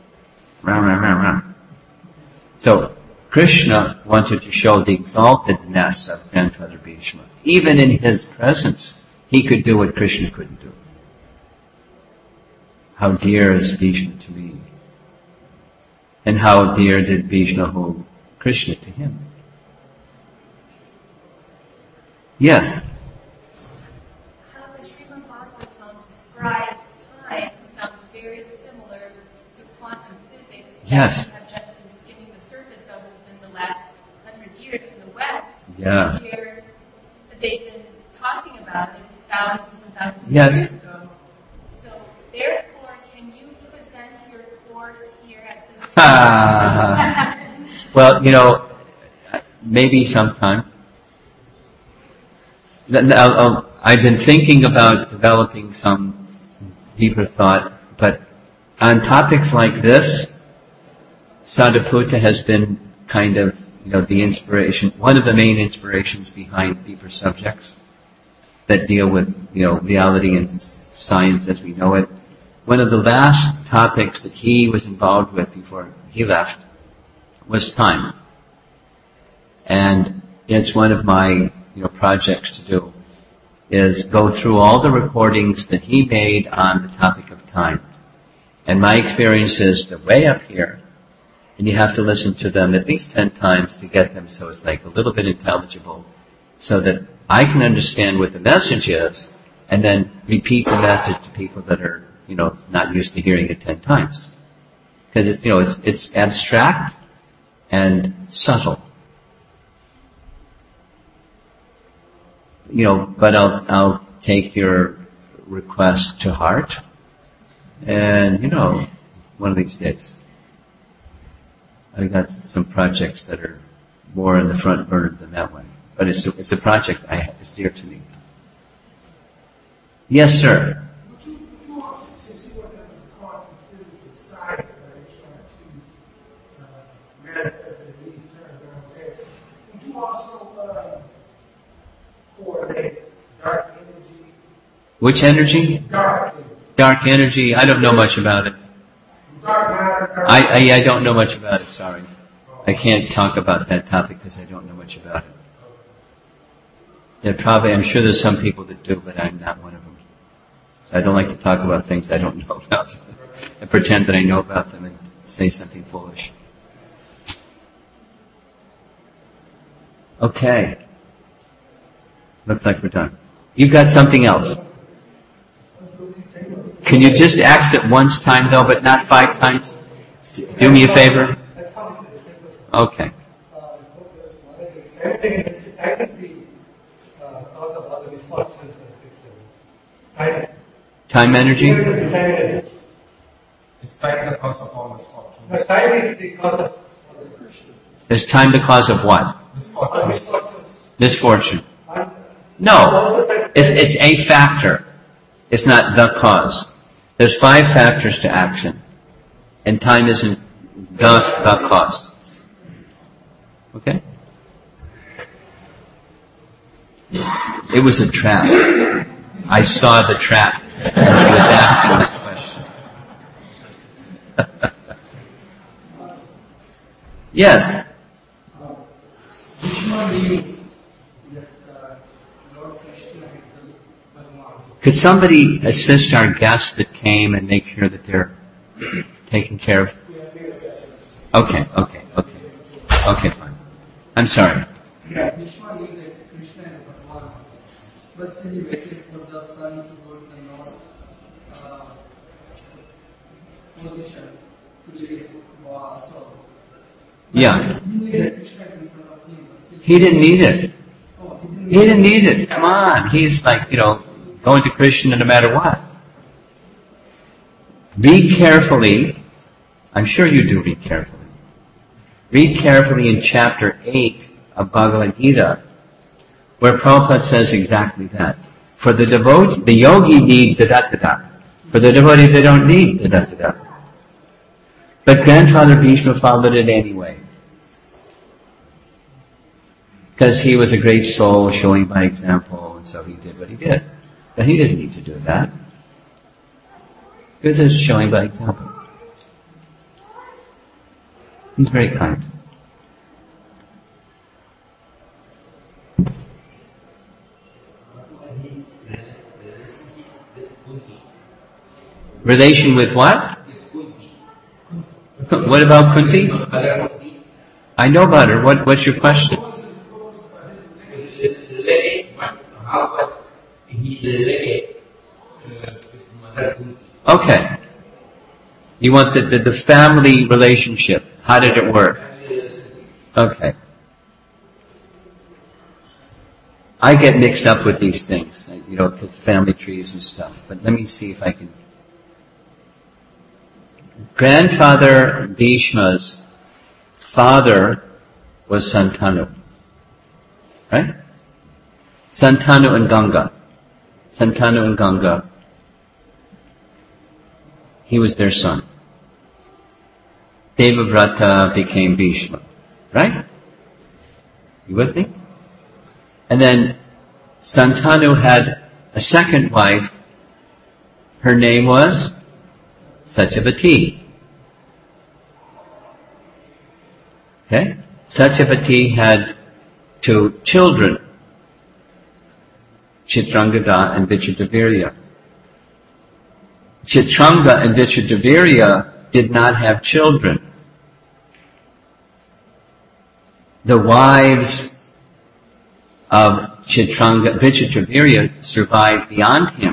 So, Krishna wanted to show the exaltedness of Grandfather Bhishma. Even in his presence, he could do what Krishna couldn't do. How dear is Bhishma to me? And how dear did Bhishma hold Krishna to him? Yes? How the Srimad Bhagavatam describes time sounds very similar to quantum physics. Yes. That have just been skimming the surface of within the last Yeah. here that they've been talking about it thousands and thousands of Yes. years ago. So therefore, can you present your course here at this? Well, maybe sometime. I've been thinking about developing some deeper thought, but on topics like this, Sadhuputta has been kind of, the inspiration, one of the main inspirations behind deeper subjects that deal with, reality and science as we know it. One of the last topics that he was involved with before he left was time. And it's one of my, projects to do, is go through all the recordings that he made on the topic of time. And my experience is they're way up here, and you have to listen to them at least 10 times to get them so it's like a little bit intelligible, so that I can understand what the message is, and then repeat the message to people that are, not used to hearing it 10 times. Because it's abstract and subtle. But I'll take your request to heart, and one of these days. I've got some projects that are more in the front burner than that one, but it's a project it's dear to me. Yes, sir. Would you also, since you work in the quantum physics and science, manifest these terms, would you also coordinate dark energy? Which energy? Dark. Dark energy. I don't know much about it. Dark matter. I don't know much about it. Sorry, I can't talk about that topic because I don't know much about it. I'm sure there's some people that do, but I'm not one of them. So I don't like to talk about things I don't know about. I pretend that I know about them and say something foolish. Okay. Looks like we're done. You've got something else. Can you just exit once time though, but not 5 times? Do me a favor. Okay. Everything is the cause of all the misfortunes and Time energy? It's time the cause of all misfortune. But time is the cause of Is time the cause of what? misfortunes. Misfortune. No. It's a factor. It's not the cause. There's 5 factors to action. And time isn't the cause. Okay? It was a trap. I saw the trap as he was asking this question. Yes. Could somebody assist our guests that came and make sure that they're taken care of? Okay, fine. I'm sorry. Which one is it? Krishna is Bhagavan. First he waited for the sun to go to the north position to leave so. Yeah. He needed Krishna in front of him. He didn't need it. Oh, He didn't need it. Come on. He's like, going to Krishna no matter what. Read carefully. I'm sure you do read carefully. Read carefully in chapter 8 of Bhagavad Gita, where Prabhupada says exactly that. For the devotee, the yogi needs da-da-da-da. For the devotee, they don't need da-da-da-da. But Grandfather Bhishma followed it anyway. Because he was a great soul, showing by example, and so he did what he did. But he didn't need to do that. He was just showing by example. He's very kind. Relation with what? What about Kunti? I know about her. What's your question? Okay. You want the family relationship. How did it work? Okay. I get mixed up with these things, because family trees and stuff. But let me see if I can. Grandfather Bhishma's father was Santanu. Right? Santanu and Ganga. Santanu and Ganga. He was their son. Devavrata became Bhishma. Right? You with me? And then Santanu had a second wife. Her name was Satyavati. Okay? Satyavati had 2 children, Chitrangada and Vichitravirya. Chitranga and Vichitravirya did not have children. The wives of Vichitravirya survived beyond him.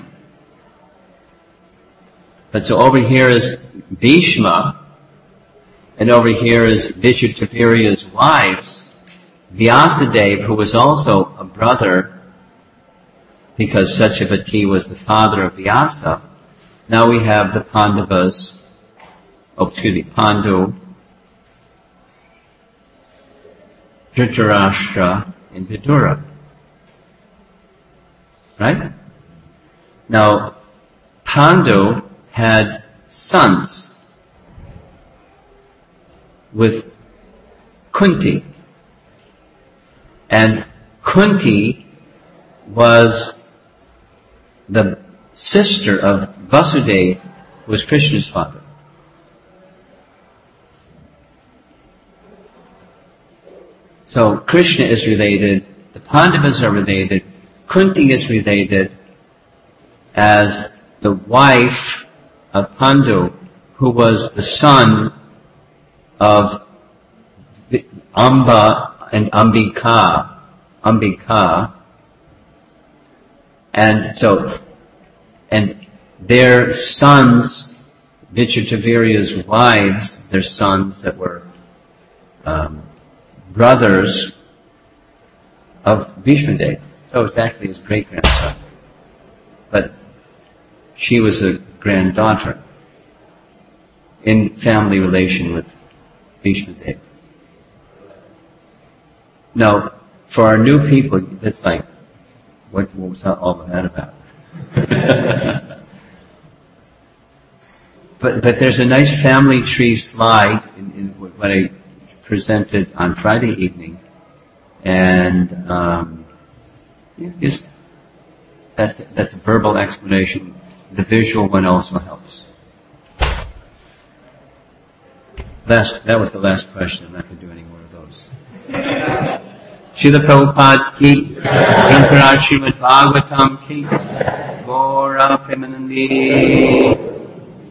But so over here is Bhishma, and over here is Vichitravirya's wives. Vyasadeva, who was also a brother, because Satyavati was the father of Vyasa. Now we have the Pandavas, Pandu, Dhritarashtra, and Vidura. Right? Now, Pandu had sons with Kunti. And Kunti was the sister of Vasudeva, who was Krishna's father. So Krishna is related, the Pandavas are related, Kunti is related as the wife of Pandu, who was the son of Amba and Ambika, and their sons, Vichitravirya's wives, their sons that were brothers of Bhishma Deva. So it's actually his great-grandson. But she was a granddaughter in family relation with Bhishma Deva. Now, for our new people, that's like, what was all of that about? But there's a nice family tree slide in what I presented on Friday evening, and that's a verbal explanation. The visual one also helps. That was the last question. I'm not going to do any more of those. Srila Prabhupada ki, Grantaraj Srimad Bhagavatam ki, Gaura Premanandi.